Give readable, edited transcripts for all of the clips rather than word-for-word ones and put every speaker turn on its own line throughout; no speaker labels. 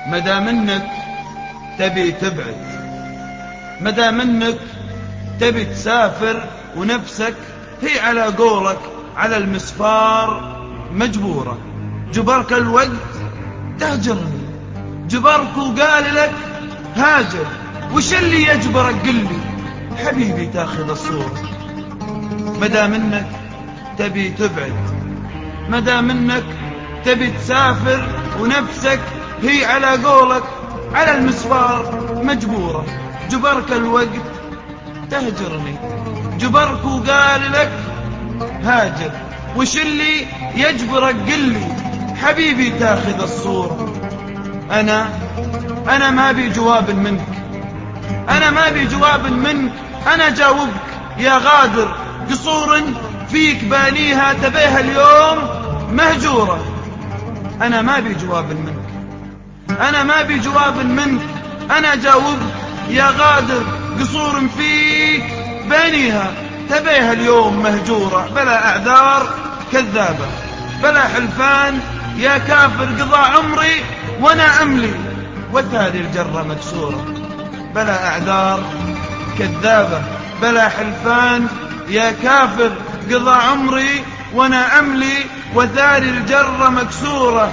مدام انك تبي تبعد، مدام انك تبي تسافر ونفسك هي على قولك على المسفار مجبورة، جبرك الوقت تهجرني، جبرك وقال لك هاجر، وش اللي يجبرك قلي حبيبي تاخذ الصورة. مدام انك تبي تبعد، مدام انك تبي تسافر ونفسك هي على قولك على المسفار مجبورة، جبرك الوقت تهجرني، جبرك وقال لك هاجر، وش اللي يجبرك قلي حبيبي تاخذ الصورة. أنا ما بي جواب منك، أنا ما بي جواب منك، أنا جاوبك يا غادر، قصور فيك بانيها تبيها اليوم مهجورة. أنا ما بي جواب منك، أنا ما بي جواب منك، أنا جاوبك يا غادر، قصور فيك بانيها تبيها اليوم مهجورة. بلا أعذار كذابة، بلا حلفان يا كافر، قضى عمري وأنا أملي وتالي الجرة مكسورة. بلا أعذار كذابة، بلا حلفان يا كافر، قضى عمري وأنا أملي وثاري الجرة مكسورة.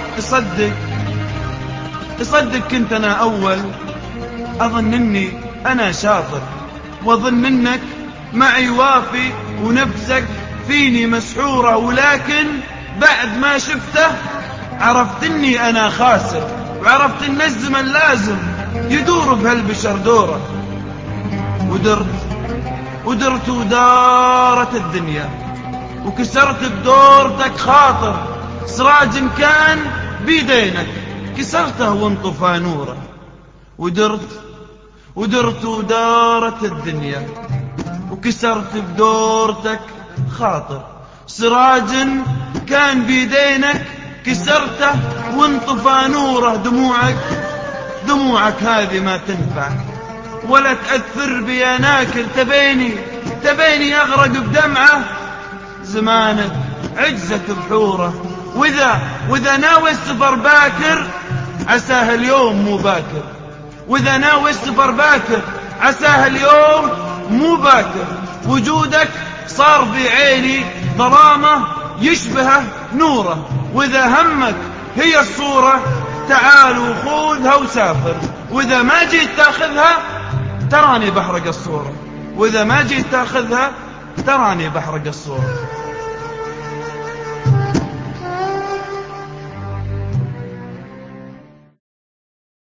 تصدق كنت أنا أول أظن أني أنا شاطر، وأظن أنك معي وافي ونفسك فيني مسحورة، ولكن بعد ما شفته عرفت أني أنا خاسر، وعرفت أن الزمن لازم يدور بهالبشر دوره. ودرت ودارت الدنيا، وكسرت بدورتك خاطر، سراج كان بيدينك كسرته وانطفى نوره. ودرت ودارت الدنيا، وكسرت بدورتك خاطر، سراج كان بيدينك كسرته وانطفى نوره. دموعك هذه ما تنفع ولا تأثر بي ناكر، تبيني أغرق بدمعة، زمانك عجزت بحوره. وإذا ناوي السفر باكر عساه اليوم مو باكر، وإذا ناوي السفر باكر عساه اليوم مو باكر. وجودك صار في عيني ظلامة يشبهه نوره، وإذا همك هي الصورة تعال وخذها وسافر، وإذا ما جيت تاخذها تراني بحرق الصورة، وإذا ما جيت تاخذها تراني بحرق الصورة.